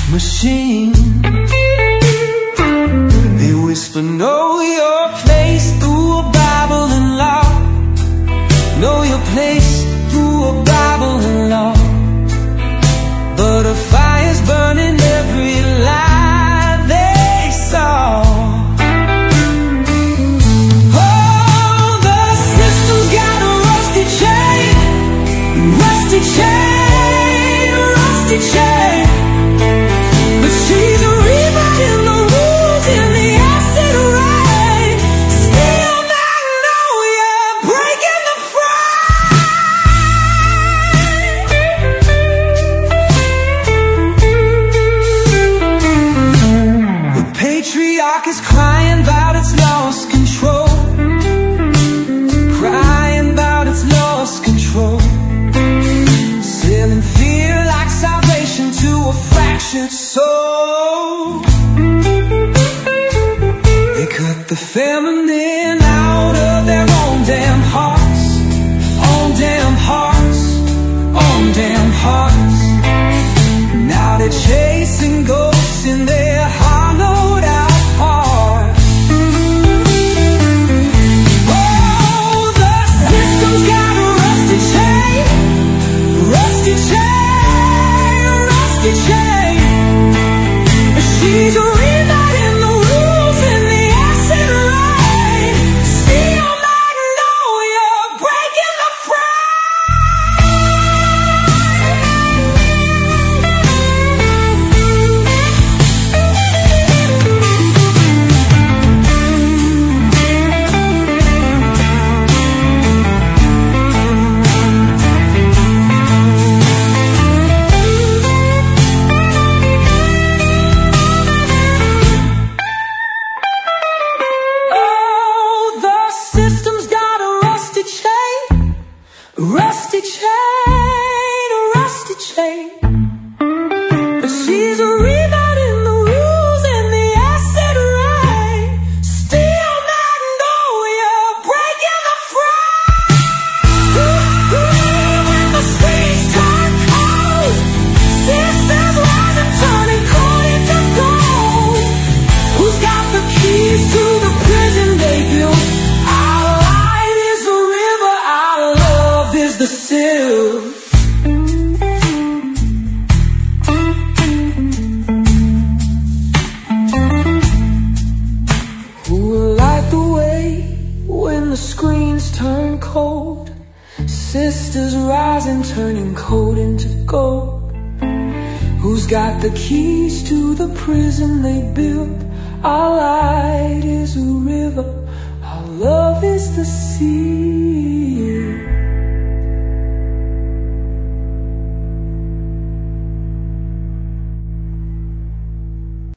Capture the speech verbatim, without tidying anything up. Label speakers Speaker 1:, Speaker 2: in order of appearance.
Speaker 1: machine. They whisper, know your place through a Bible and law. Know your place through a Bible and law. But a fire's burning every lie they saw. Oh, the system's got a rusty chain, rusty chain, rusty chain. But she's rewriting the rules in the acid rain. Steel magnolia breaking the frame. The patriarch is crying about its lost control, crying about its lost control, selling fear like salvation to a fractured soul. They cut the feminine out of their own damn hearts, own damn hearts, own damn hearts. Now they're chasing ghosts in their hollowed out hearts. Oh, the system's got a rusty chain, rusty chain, rusty chain. She's rewriting the rules in the acid rain. Steel magnolia breaking the rusty chain, rusty chain. But she's rewriting the rules in the acid rain. Steel magnolia breaking the frame. When the screens turn cold, sisters rising, turning cold into gold. Who's got the keys to the prison they built? Our light is the river, our love is the sill. Who will light the way when the screens turn cold? Sisters rising, turning cold into gold. Who's got the keys to the prison they built? Our light is a